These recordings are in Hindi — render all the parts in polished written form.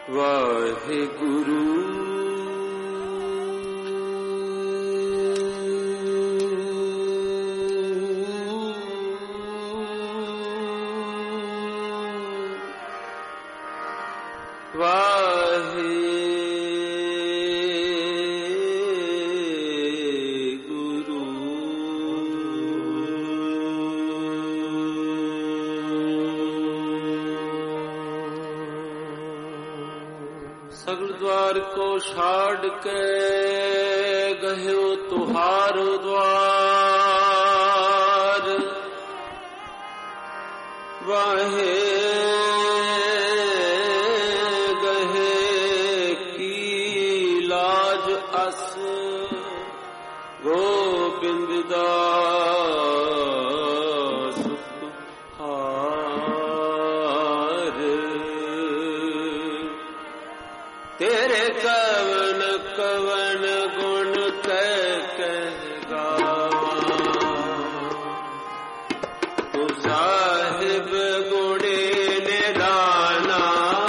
वाहेगुरु सगल द्वार को छाड़ के गयो तुहारो द्वार वाहे गहे की लाज अस गोबिंद दास तेरे कवन कवन गुण कह गावा तू साहिब गुणे निराला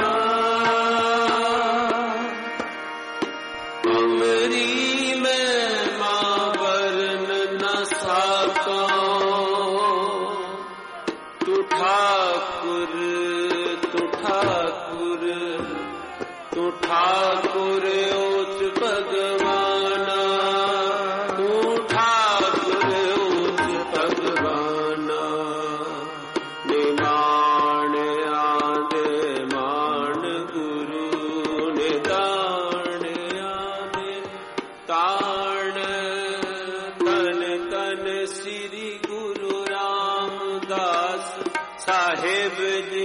अमरी में मां वर्ण न साका तू ठाकुर तू ठाकुर तू ठाकुर उच भगवाना तू ठाकुर उच भगवाना निमान आदे मान गुरु निदान आदे ताण तन तन श्री गुरु रामदास साहेब जी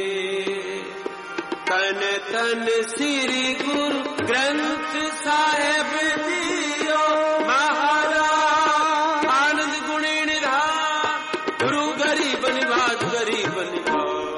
तन तन श्री गुरु ग्रंथ साहेब दियो महाराज आनंद गुणी निधान गुरु गरीब निवाज गरीब निवाज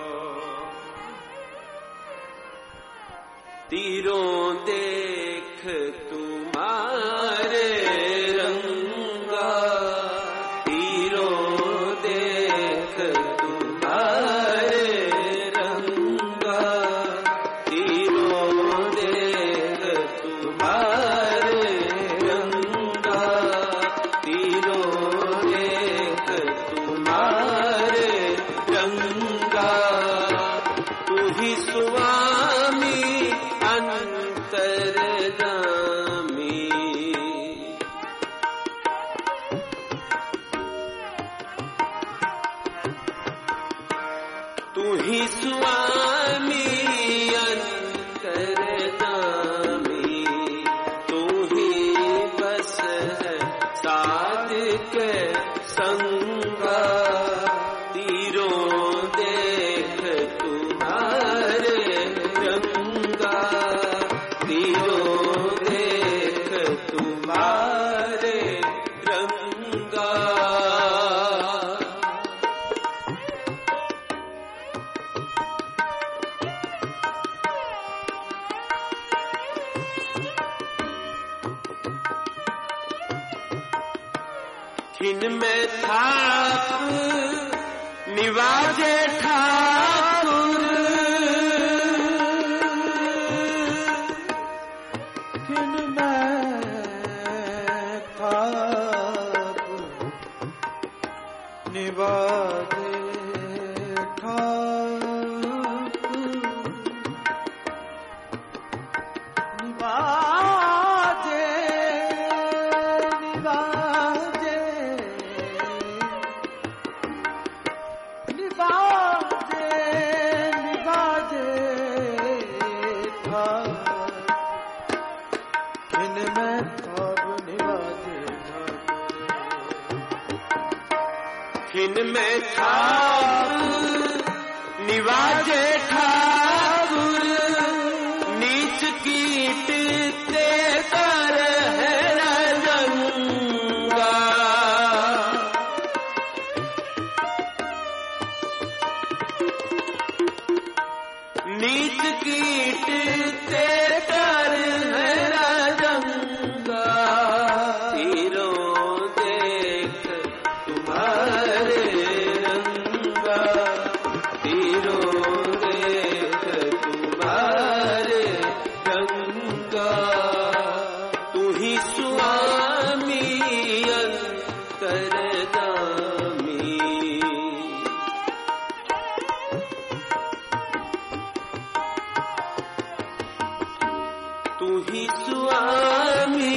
तीरों देख तुम्हारे रंगा तीरों देख तुम्हारे रंगा स्वामी अंतरगामी तू ही स्वामी अंतरगामी तू ही बस है साध के संगा तीरों देख तुम्हारे रंगा तीरों देख तुम्हारे रंगा खिन में थाप निवाजे ठाकुर खिन में थाप निवाजे ठाकुर निवाजे खिन में ठाकुर निवाजे ठाकुर नीच कीट ते कर है रंगा नीच कीट ते कर है रंगा तीरों देख तुम्हारे रंगा तीरों देख तुम्हारे तू ही स्वामी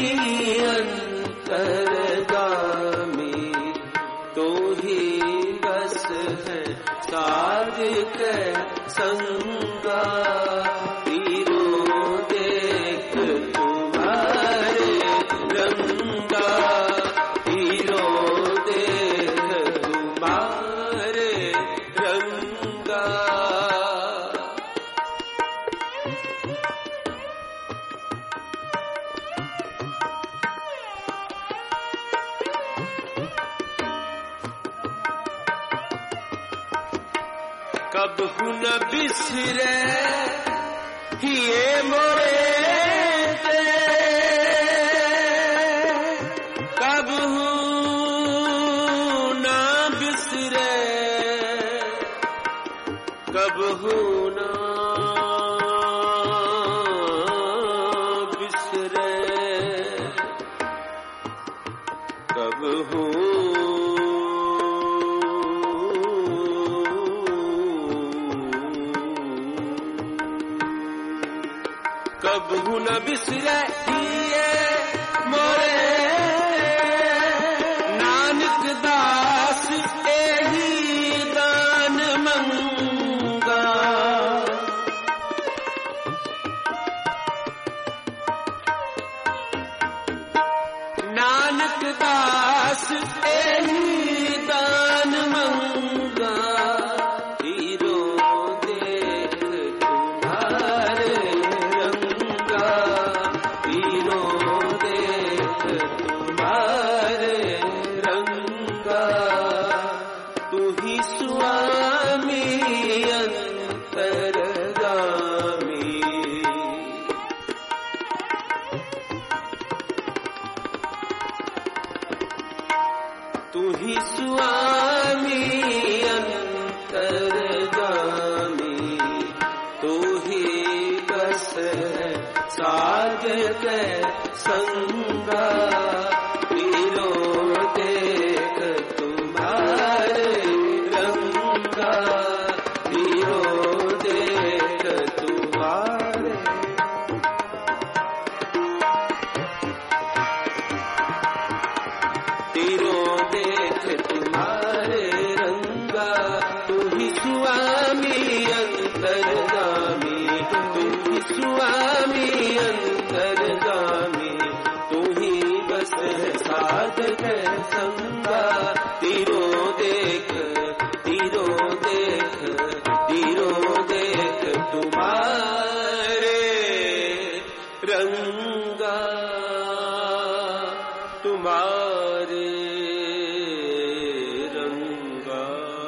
अंतरगामी, तू ही बस है साध के संगा। तीरों देख तुम्हारे रंगा, तीरों देख तुम्हारे रंगा। कबहू न बिसरे ये मोरे ते, कबहू न बिसरे, कबहू न बिसरे, कबहू कबहू न बिसरे ये मोरे नानक दास, एही दान मंगा। नानक दास एही दान मंगा। तीरों देख तुम्हारे रंगा, तीरों देख तुम्हारे रंगा। तू ही स्वामी अंतरगामी, तू ही स्वामी अंतरगामी, तू ही बस है साध के संगा। तीरों देख तुम्हारे रंगा, तीरों देख तुम्हारे। तीरों देख तुम्हारे रंगा, तू ही स्वामी अंतरगामी, तू ही स्वामी अंतरगामी, तू ही बस है साध के संगा। तीरों देख, तीरों देख, तीरों देख तुम्हारे रंगा, तुम्हारे रंगा।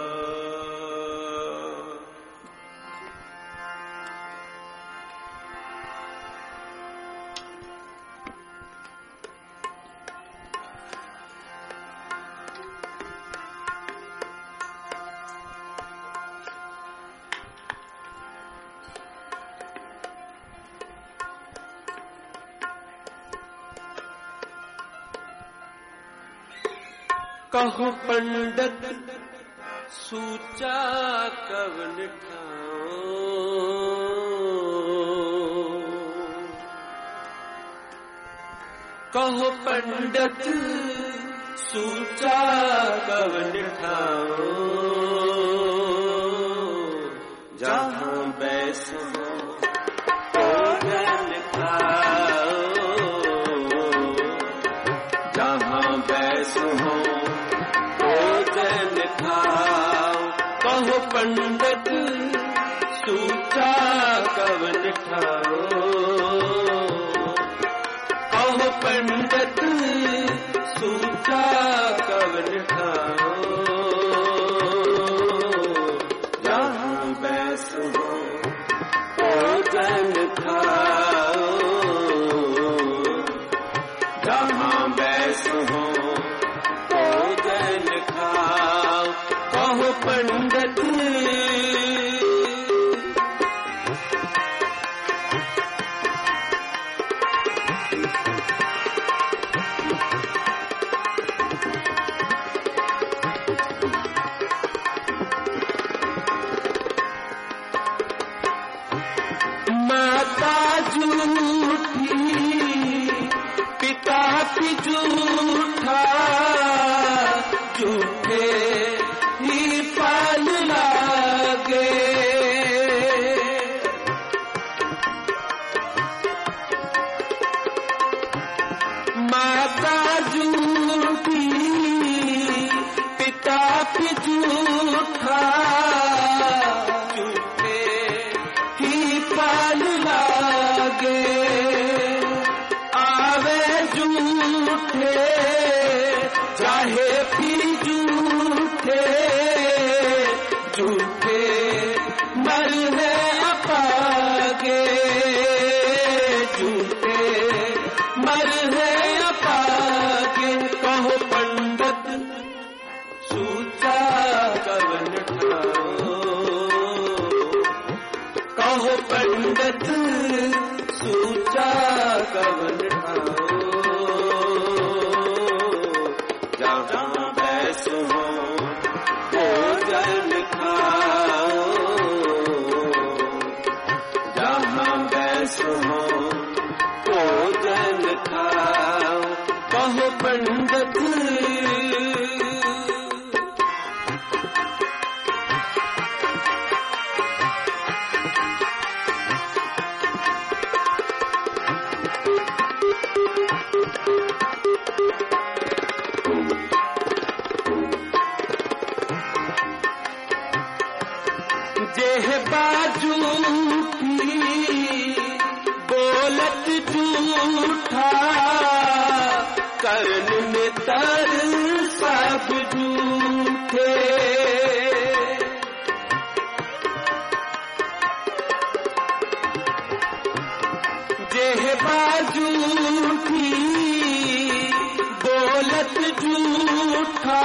कहो पंडित सूचा कवन ठाओ, कहो पंडित सूचा कवन ठाओ। जहाँ बैसो भोजन खाओ, जहाँ बैसो भोजन खाओ। कहो पंडित सूचा कवन ठाओ, कहो पंडित सूचा कवन ठाओ। जहाँ बैसो भोजन खाओ, जहाँ बैसो भोजन खाओ। कहो पंडित माता जू झूठी पिता की झूठा झूठे ही फल लागे। माता झूठी पिता की झूठा झूठे ही फल लागे। आवे झूठे चाहे फिर झूठे झूठे मरने अपागे। झूठे मरने अपागे। कहो पंडित सूचा कवन ठाओ। कहो पंडित सूचा कवन ठाओ। जहाँ बैस हो भोजन खाओ। जहाँ बैस हो भोजन खाओ। कहो पंडित जेह बाजू की बोलत झूठा करन में तर सब झूठे। जेह बाजू की बोलत झूठा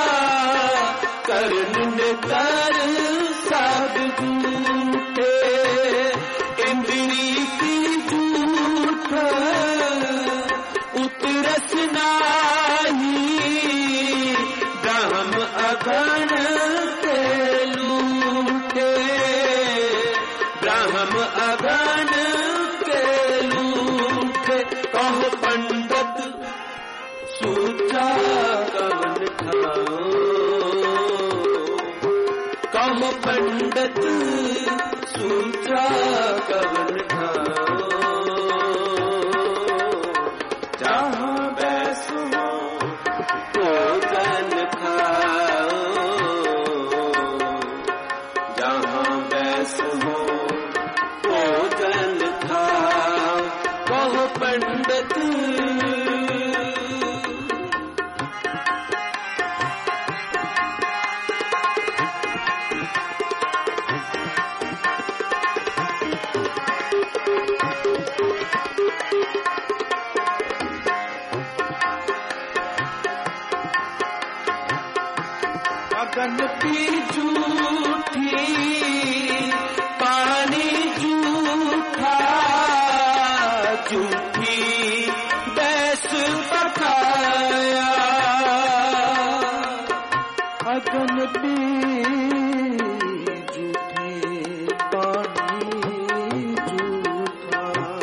करन में तर सब झूठे। इंद्री की झूठ उतरस नाही ब्रह्म अगण के लूटे। ब्रह्म अगण के लूटे। कहो पंडित सूचा कवन खाओ। कहो पंडित सूचा कवन खाओ। जहाँ बैस हो भोजन खाओ। जहाँ बैस हो भोजन खाओ। कहो पंडित अगन की झूठी पानी झूठा झूठी बैस पकाया। अगन की झूठी पानी झूठा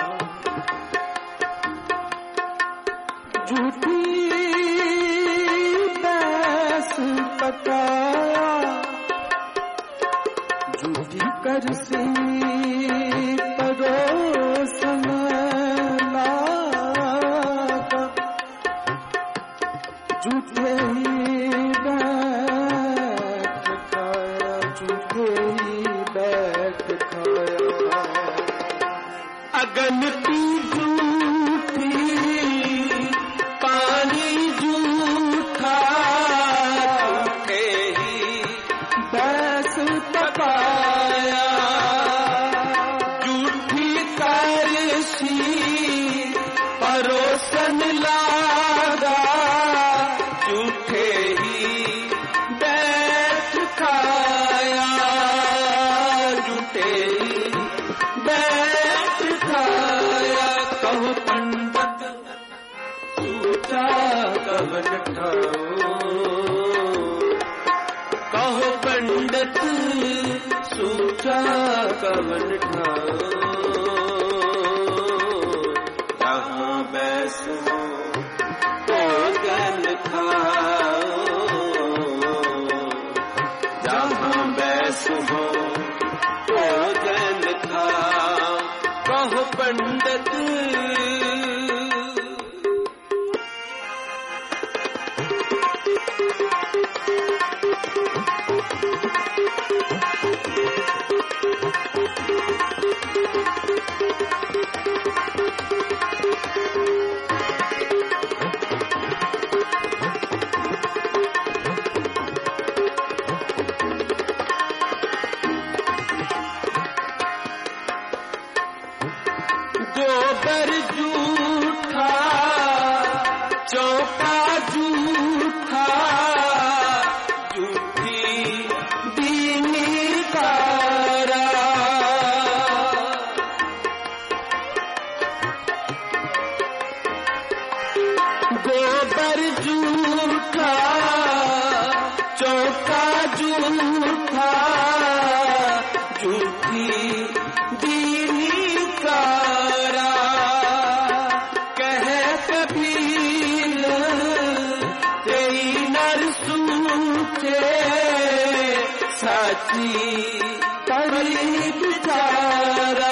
झूठी पकाया। झूठी करसी परोसन लागा। झूठे ही बैठ खाया। झूठे ही बैठ खाया। अगन की झूठी पानी झूठा बैस पकाया। झूठी करसी परोसन लागा। झूठे ही बैठ खाया। झूठे ही बैठ खाया। कहो पंडित सूचा कवन ठाओ। कहो पंडित सूचा कवन ठाओ। कहो पंडित गोबर जूठा चौका जूठा जूठी दीनी तारा गोबर जूठा चौका जूठा जूठी दीनी तारा कहे कबीर तेरी नरसूचे साची परी बिचारा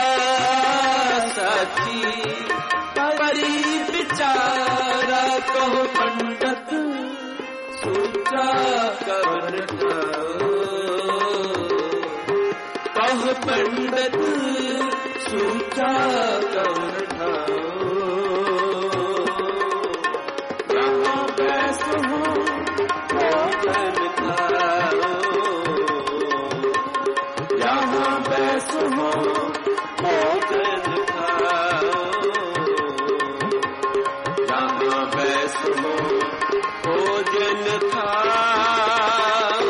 साची परी बिचारा कहो पंडित सोचा कर कहो पंडित सोचा कर जहाँ बैस हो भोजन खाओ जहाँ बैस हो भोजन खाओ जहाँ बैस हो भोजन खाओ।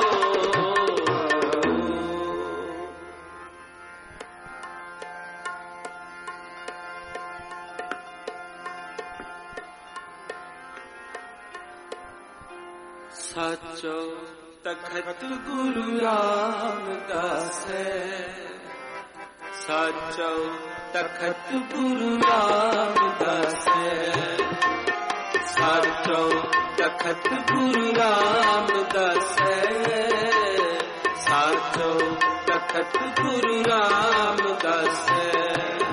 साचो तखत गुरु रामदास है साचो तखत गुरु रामदास है साचो तखत गुरु रामदास है साचो तखत गुरु रामदास है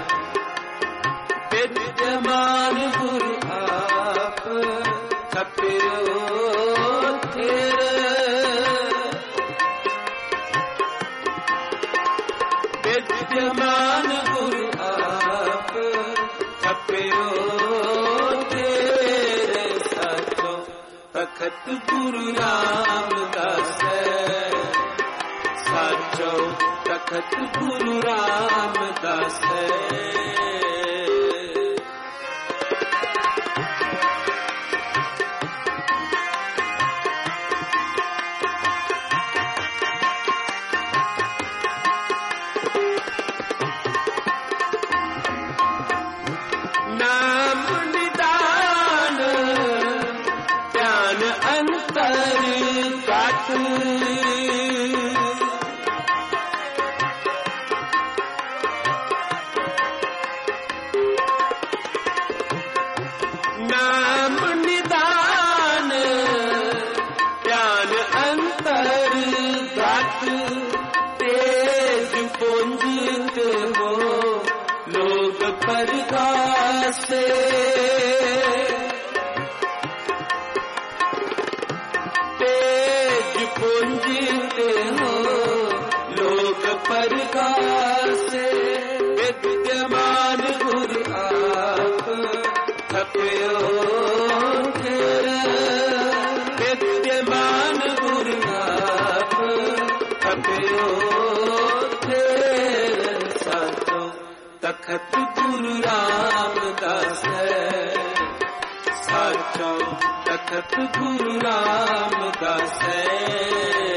विद्यमान गुरु आप खपियो विद्यमान गुरु आप खपियो तेरे साचो तखत गुरु रामदास है साचो तखत गुरु रामदास है। नाम निदान ध्यान अंतर गात नाम निदान ध्यान अंतर गात तेज पुंजित हो लोग परगासे तेज पुंजित हो लोग परगासे विद्यमान गुरु आप खपियो विद्यमान गुरु आप खपियो साचो तखत गुरु रामदास है साचो तखत गुरु रामदास है।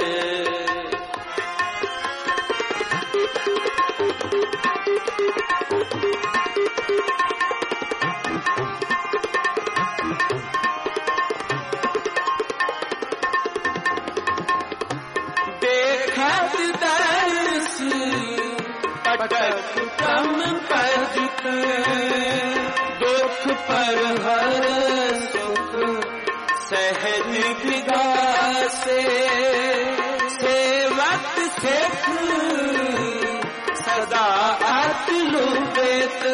देखत दर्श पटक कम पजत दुख पर हर सुख सहज विगासे सेवक शेख सदा आत लुबे समेत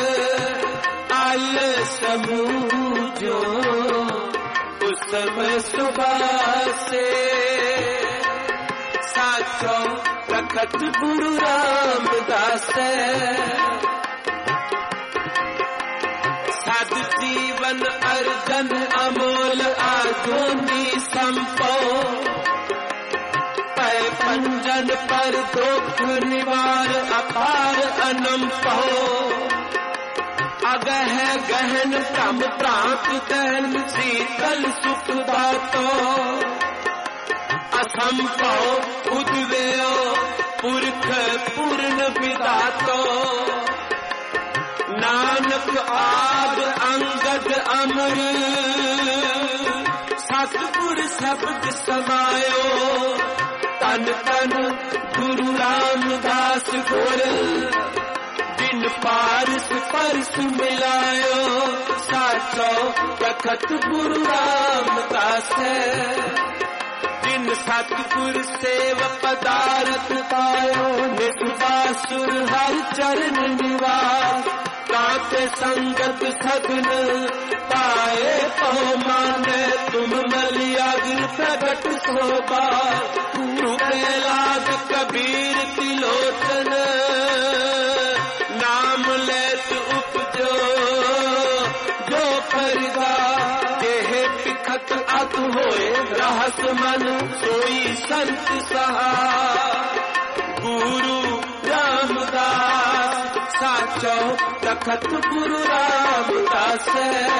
आल समूझो उस समय सुबह से साचो प्रकट गुरु रामदास साध जीवन अर्जन अमोल आधुनी संपो पै पंजन पर दुख निवार अपार अनंपो अगह गहन भ्रम प्रांत दहन शीतल सुख दातो असंभव उद्वेयो पुरख पूर्ण विदातो नानक आद अंगद अमर सतगुर शब्द समायो तन तन गुरु रामदास गुर दिन पारस परस मिलायो साचो प्रकट गुरु रामदास जिन सतगुर सेव पदारथ पायो निसुर हर चरण निवास काते संगत सगन पाए पो माने तुम मलियागिर प्रगट शोभा लाग कबीर तिलोचन नाम लेत उपजो जो परिदा देह पिखत अत होए रहस मन सोई संत सहा गुरु रामदास साचो तखत गुरु रामदास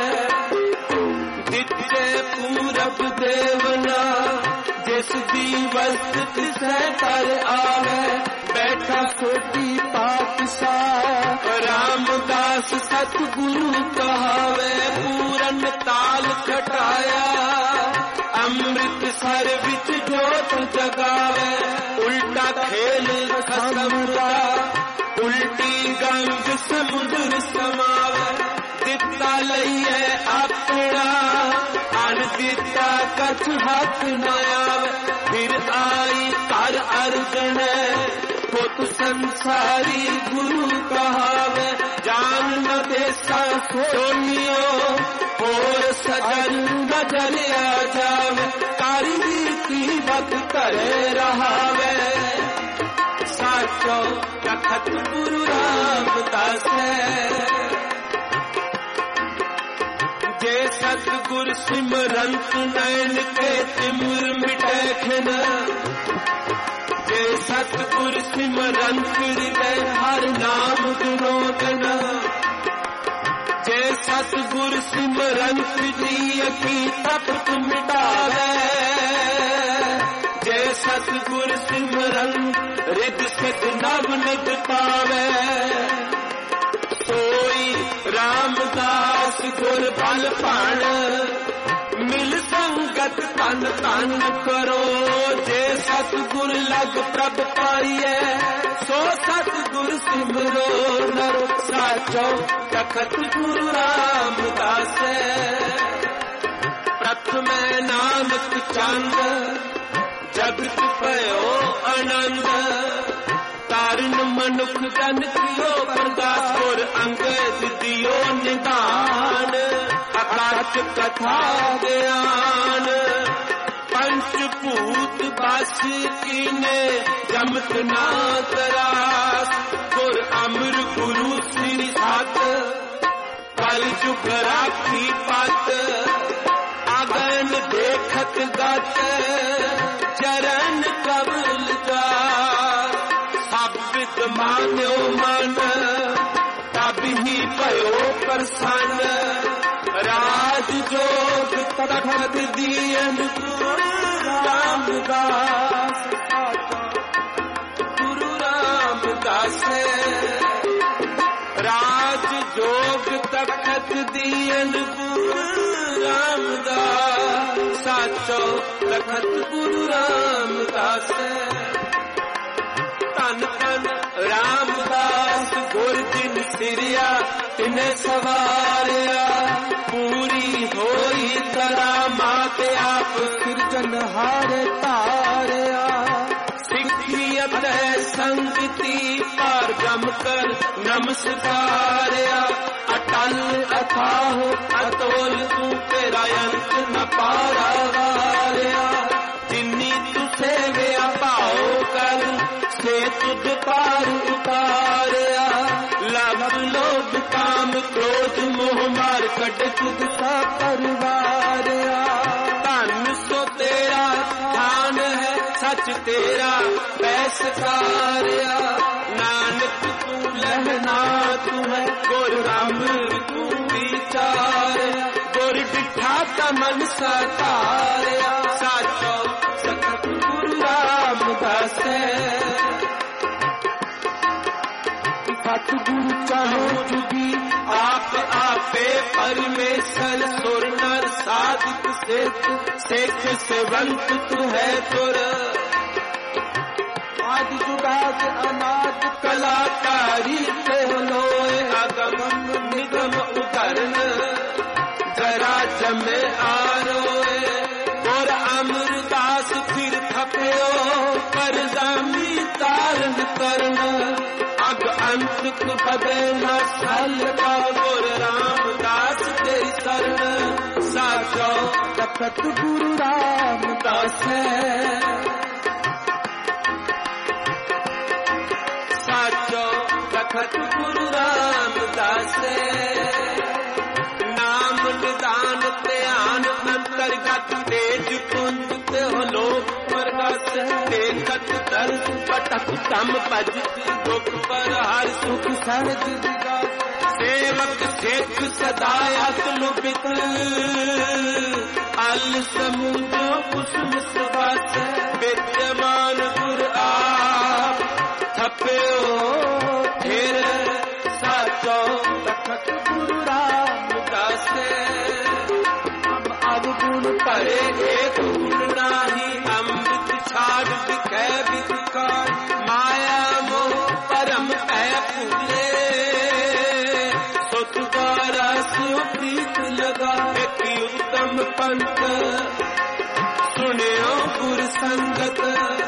दित्य पूरब देवना जिस दिवस तिसै कर आवे बैठा कोटि पातशाह रामदास सतगुरु कहावे पूरन ताल खटाया अमृत सर विच जोत जगावे उल्टा खेल खसमदा उल्टी गंग समुद्र समावे दिता लइए अपना अन दिता कछ हाथ न आवे फिर आई कर अर्जन पुत संसारी गुरु कहावे जान न देसा सोनियो और सजन नजर आ जावे कारी की वक्त करे रहावे साचो तखत गुरु रामदास जे सतगुर सिमरंत नैन के तिमिर मिटे खिन जे सतगुर सिमरंत हृदय हर नाम गुणोदन जे सतगुर सिमरंत जी की तपत मिटावे जे सतगुर सिमरंत रिद सिद्ध नव निध पावे सोई रामदास गुर बल भाण मिल संगत तन तन करो जे सतगुर लग प्रभ पाइए सो सतगुर सिमरो नर साचो तखत गुरु रामदास प्रथम नानक चंद जगत पयो आनंद तारण मनुख जन कियो प्रकाश और अंगद दियो निदान आकाश कथा ज्ञान पंचभूत बस कीने जमत ना तरास गुर अमर गुरु श्री सात कल जुग राखी पत आगन देखत गत चरण कबल जा साबित मान्यो मन तब ही भयो प्रसन्न राज जोग तखत दियन रामदास गुरु रामदास राज जोग तखत दियन रामदास साचो तखत गुरु रामदास तन तन रामदास गुर जिन सिरिया तिने सवारिया पूरी होई तरा माते आप सिरजन हार तारिया सिखी तै संगति पार जम कर नमस्कारिया। अटल अथाह अतोल तू तेरा अंत न पारा वारिया। जिन्नी तू सेविया भाव कर से तुझ पार उतारिया। लभ लोभ काम क्रोध मोह मार कट तुझ सा परवारिया। धन सो तेरा ध्यान है सच तेरा पैसकारिया। नानक तू लहना तू है गुर अमृत तू विचार। गुर डिठा तमन सतारिया। साचो सतत गुरु रामदास। सतगुरु चाहो जुगी आप आपे परमेश्वर। सुर नर साधिक सिद्ध सिख सेवंत तू है तुर। आदि जुगाद अनाद कलाकारी ते लोए। अगम निगम उतरन जरा जमे आरोए। और अमरदास फिर थपयो पर जामी तारन करन। अग अंत बदे न सल का गुर रामदास तेरी शरण। साचो तखत गुरु रामदास। साचो तखत गुरु रामदास। नाम निदान ध्यान अंतर्गत तेज कुंज ते लोक प्रगत। देखत दर्श पटक तम भज दुख पर हर सुख सहज विगत। सेवक सिख सदा अतलुबित अल समुद्र कुसुम सुबस। विद्यमान गुर आप थप्यो फिर। साचो तखत गुरु रामदास। अब गुण परे एक गुण नाही। अमृत छाड़ दिखै विधिकार। माया मोह परम पै फूले। सुतुदारा सियो प्रीत लगा। एक उत्तम पंथ सुनियो गुर संगत।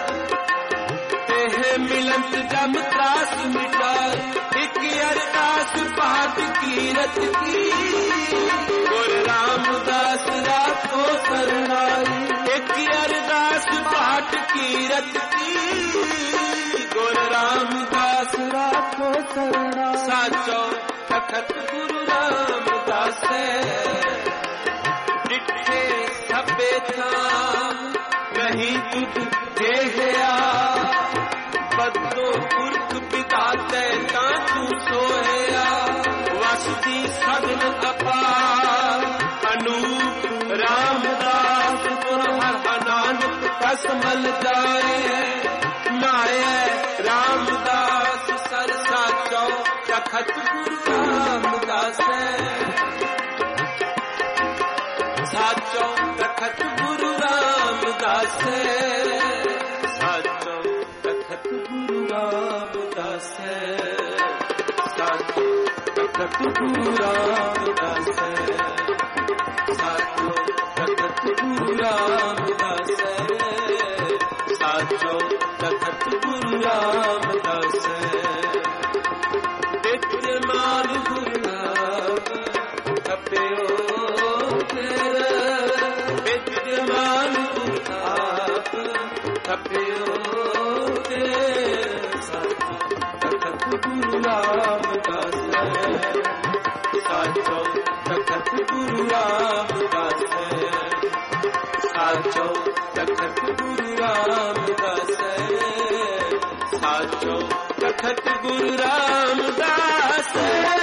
तेह मिलंत जम त्रास मिटाए। एक अरदास पाठ कीरत की। गुर रामदास राखो शरणाई। एक अरदास पाठ कीरत की। गुर रामदास राखो शरणाई। साचो तखत गुरु रामदास। डिठे सबे थाम नहीं तुझ देहया। बदो पुरख पिता ते तां तू सोया। वसती सगन अपार अनूप रामदास। गुर हर नानक कसमल जाए। नाये रामदास सर साचो तखत गुरु रामदास। साचो तखत गुरु रामदास। साचो तखत गुरु रामदास। साचो तखत गुरु रामदास। साचो तखत गुरु रामदास। साचो तखत गुरु रामदास। विद्यमान गुरु आप थप्यो फिर। विद्यमान गुरु आप थप्यो फिर। साचो तखत गुरु रामदास। साचो तखत गुरु रामदास। साचो तखत गुरु रामदास। साचो तखत गुरु रामदास।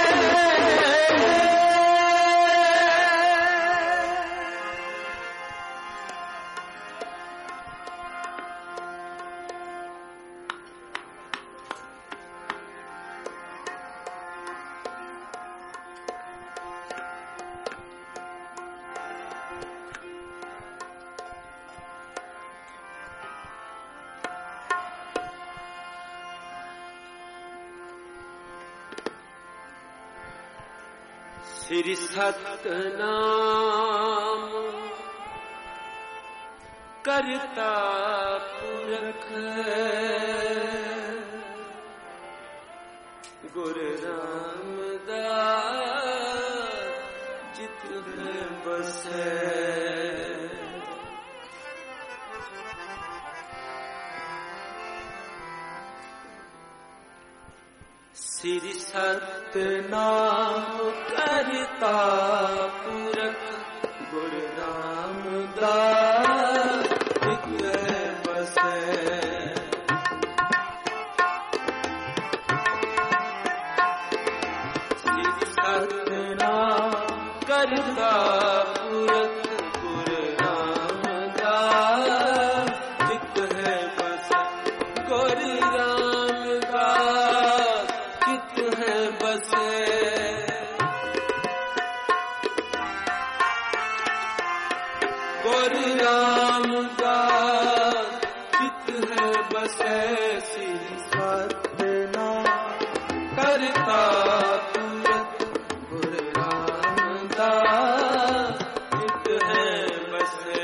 श्री सतनाम करता पुरख गुरु रामदास जित है बसे। श्री सतनाम करता पुरख गुरु रामदास जित है बसे। श्री सतनाम करता पुरख गुरु रामदास जित है बसे। गुरु रामदास चित है बसे। गुरु रामदास चित है बसे। श्री सतनाम करता पुरख गुरु रामदास चित है बसे।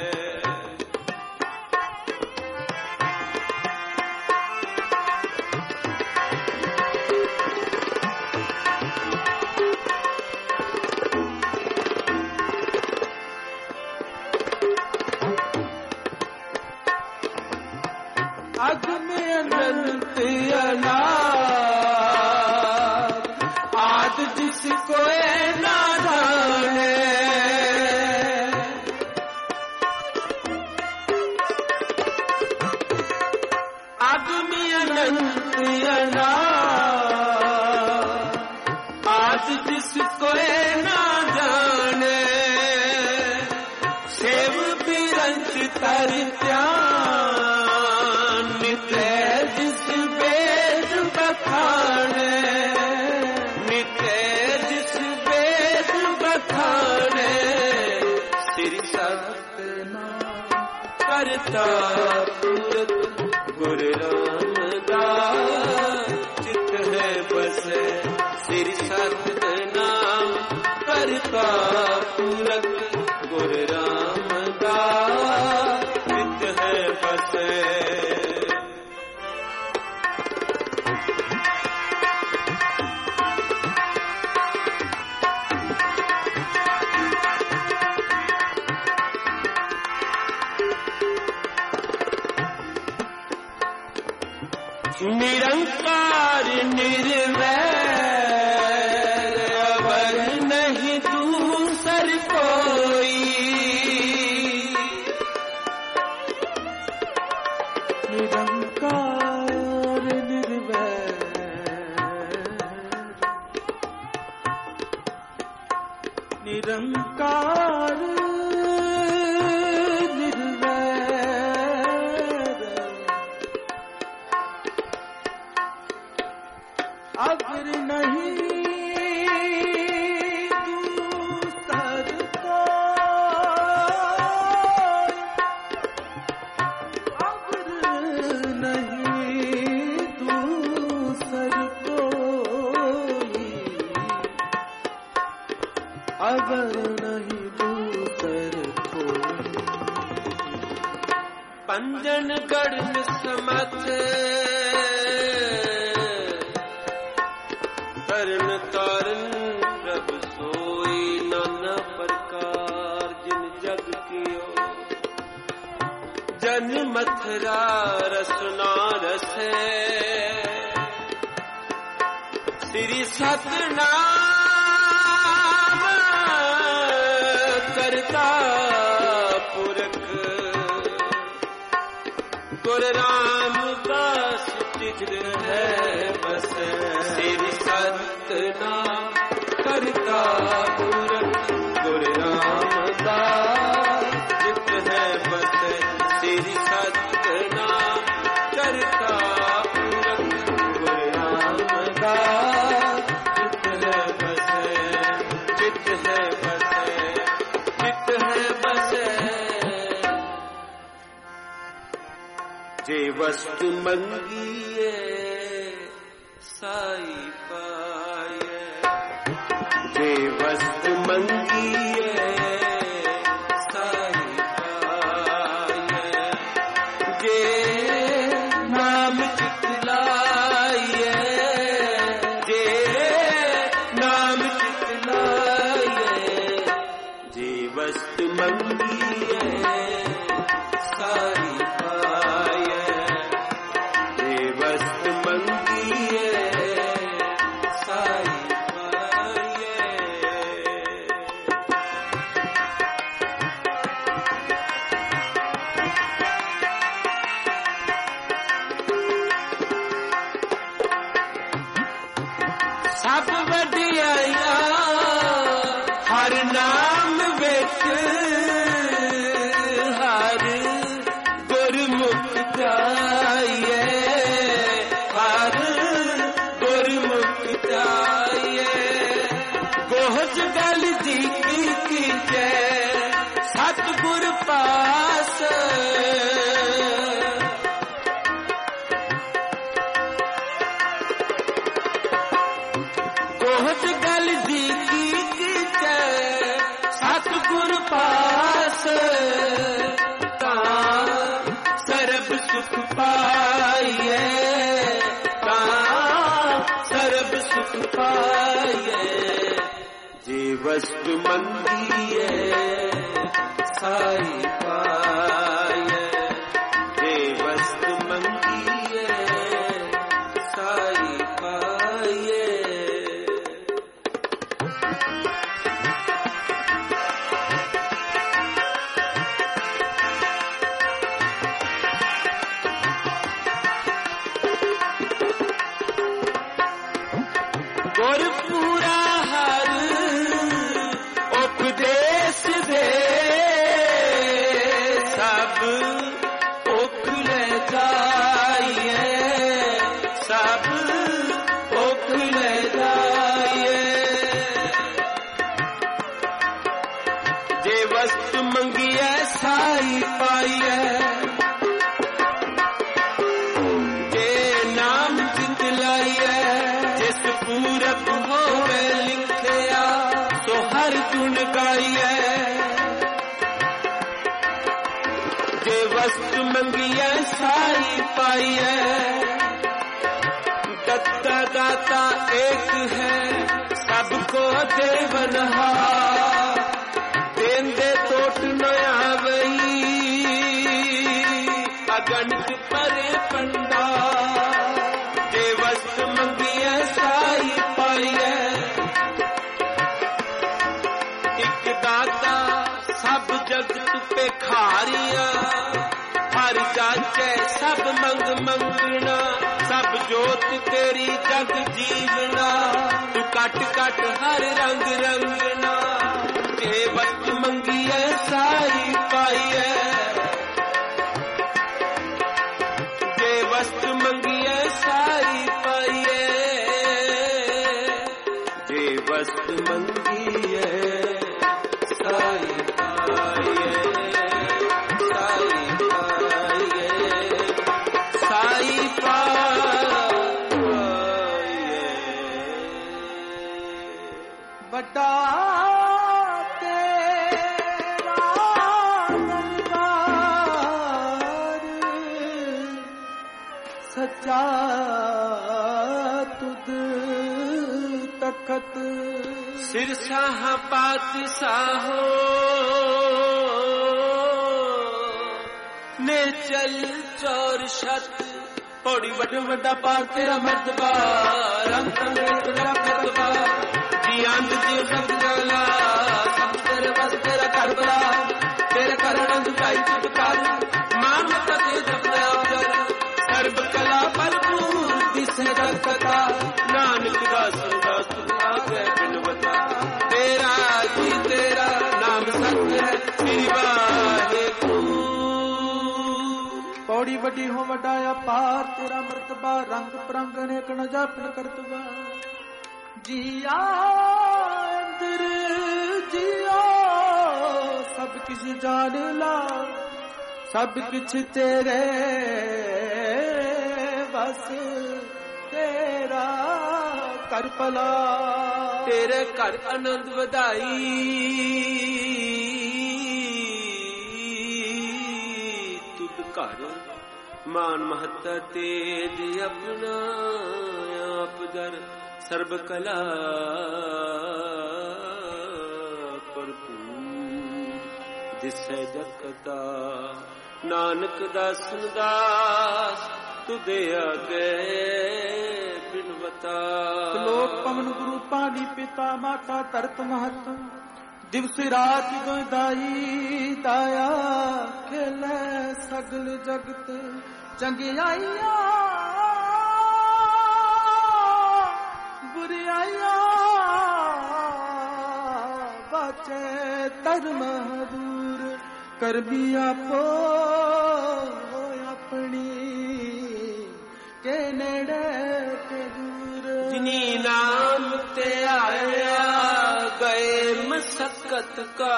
अग्नि अनंत अनाद आद जिसको ना जाने। अग्नि अनंत अनाद आद जिसको ना जाने। सेव बिरंच तर जिस वेद बखाने। नित्य जिस वेद बखाने। श्री सतनाम करता पुरख गुरु रामदास चित है बसे। श्री सतनाम करता पुरख गुरु रामदास चित है बसे। निरंकार निर्वैर अवर नहीं दूसर कोई। निरंकार निर्वैर निरंकार अगर नहीं दूसर कोई। अगर नहीं दूसर कोई। अगर नहीं दूसर कोई। पंजन गढ़ समथ तरन तारन प्रभु सोई। नाना प्रकार जिन जग कियो। जन मथुरा रसना रसे। श्री सतनाम करता पुरख गुरु रामदास चित है बसे। श्री सतनाम करता पुरख गुरु रामदास चित है बसे। श्री सतनाम करता पुरख गुरु रामदास चित है बसे। चित है बसे। चित है बसे। जे वस्तु मंगिए साई पाए। जे वस्तु मंगिए साई पाए। ਕੋਹਜ ਗਲ ਜੀ ਕੀ ਕੀਜੈ ਸਤਿਗੁਰ ਪਾਸ ਕੋਹਜ ਗਲ ਜੀ ਕੀ ਕੀਜੈ ਸਤਿਗੁਰ ਪਾਸ ਤਾਂ ਸਰਬ ਸੁਖ ਪਾਈਏ ਸਰਬ ਸੁਖ ਪਾਈਏ ਜੇ ਵਸਤੂ ਮੰਗੀਏ ਸਾਈ ਪਾਈਏ ਜੇ ਵਸਤੂ ਮੰਗੀਏ ਸਾਈ ਪਾਈਏ ਗੁਰਪੂਰਾ ਹਰ ਉਪਦੇਸ਼ ਦੇ ਸਭ ਔਖ ਲੈ ਜਾਈਏ ਸਭ ਔਖ ਲੈ ਜਾਈਏ ਜੇ ਵਸਤ ਮੰਗੀਏ ਸਾਈ ਪਾਈਏ ਪੂਰਬ ਹੋਵੇ ਲਿਖਿਆ ਸੋ ਹਰ ਗੁਣ ਗਾਈਐ ਜੇ ਵਸਤ ਮੰਗੀਐ ਸਾਈ ਪਾਈਐ ਦਤਾ ਦਾਤਾ ਏਕ ਹੈ ਸਭ ਕੋ ਦੇਵਨਹਾਰ ਦੇਂਦੇ ਟੋਟ ਨ ਆਵਈ ਅਗਣਿਤ ਪਰੇ ਪੰਡਾ ਜੇ ਵਸਤ ਮੰਗੀਐ ਸਾਈ ਪਾਈਐ ਇੱਕ ਦਾਤਾ ਸਭ ਜਗਤ ਭਿਖਾਰੀਆਂ ਹਰ ਜਾਚੈ ਸਭ ਮੰਗ ਮੰਗਣਾ ਸਭ ਜੋਤ ਤੇਰੀ ਜਗ ਜੀਵਨਾ ਤੂੰ ਕੱਟ ਕੱਟ ਹਰ ਰੰਗ ਰੰਗਣਾ ਜੇ ਵਸਤ ਮੰਗੀਐ ਸਾਈ ਪਾਈਐ ਜੇ ਵਸਤ ਮੰਗੀਐ ਸਾਈ ਪਾਈਐ ਜੇ ਵਸਤ ਮੰਗੀਐ ਸਾਈ ਪਾਈਐ ਸਾਈ ਪਾਈਐ ਸਾਈ ਪਾਈਐ ਵੱਡਾ ਸੱਚਾ ਤੁਧ ਤਖਤ ਸਿਰ ਸਾਹ ਪਾਤਸ਼ਾਹੋ ਨੇ ਚਲ ਚੌਰ ਛਤ ਪੌੜੀ ਵੱਡ ਵੱਡਾ ਪਾਰ ਤੇਰਾ ਮਰਤਬਾ ਰੰਗ ਤੇਰਾ ਮਰਤਬਾ ਜੀ ਅੰਦ ਜੀ ਸਭ ਜਲਾ ਸਭ ਤੇਰੇ ਬਸ ਤੇਰਾ ਘਰ ਬਲਾ ਤੇਰੇ ਘਰ ਆਨੰਦ ਭਾਈ ਚੁੱਪ ਕਰ ਮਾਨ ਮਤਾ ਤੇ ਜਪਿਆ ਜਰ ਸਰਬ ਕਲਾ ਭਰਪੂਰ ਦਿਸੇ ਜਗਤਾ ਨਾਨਕ ਦਾਸ ਦਾਸ ਆਗੇ ਬਿਨਵਤਾ ਤੇਰਾ ਜੀ ਤੇਰਾ ਨਾਮ ਸਤ ਹੈ ਸ੍ਰੀ ਵਾਹਿਗੁਰੂ ਪੌੜੀ ਵੱਡੀ ਹੋ ਵੱਡਾ ਅਪਾਰ ਤੇਰਾ ਮਰਤਬਾ ਰੰਗ ਪ੍ਰੰਗ ਅਨੇਕ ਨ ਜਾਪਨ ਕਰਤਬਾ ਜੀਆ ਅੰਦਰ ਜੀਆ ਸਭ ਕਿਛ ਜਾਣ ਲਾ ਸਭ ਕਿਛ ਤੇਰੇ ਬਸ ਤੇਰਾ ਕਰ ਭਲਾ ਤੇਰੇ ਘਰ ਆਨੰਦ ਵਧਾਈ ਤੁਧ ਘਰ ਮਾਨ ਮਹੱਤਾ ਤੇਜ ਆਪਣਾ ਆਪ ਦਰ ਸਰਬ ਕਲਾ ਭਰਪੂਰ ਦਿਸੈ ਜਗਤਾ ਨਾਨਕ ਦਾਸਨ ਦਾਸ ਤੁਦੇ ਅਗੇ ਬਿਨਵਤਾ ਲੋਕ ਪਵਨ ਗੁਰੂ ਪਾਣੀ ਪਿਤਾ ਮਾਤਾ ਧਰਤ ਮਹਤਮ ਦਿਵਸ ਰਾਤ ਦੋਇ ਦਾਈ ਦਾਇਆ ਖੇਲੇ ਸਗਲ ਜਗਤ ਚੰਗਿਆਈਆਂ ਬੁਰਿਆਈਆਂ ਬਾਚੇ ਧਰਮ ਦੂਰ ਕਰਮੀ ਆਪੋ ਆਪਣੀ ਕੇ ਨੇੜੇ ਤੇ ਦੂਰ ਜਿਨੀ ਨਾਮ ਤੇ ਆਇਆ मसकत का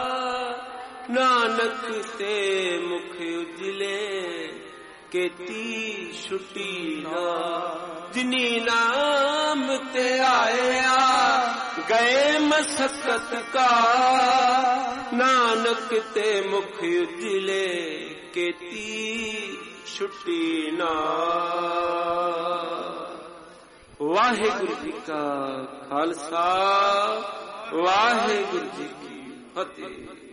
नानक ते मुख उजले केती छुटी ना जिनी नाम ते आया गए मसकत का नानक ते मुख उजले केती छुटी ना। वाहिगुरु जी का खालसा वाहिगुरु जी की फतेह।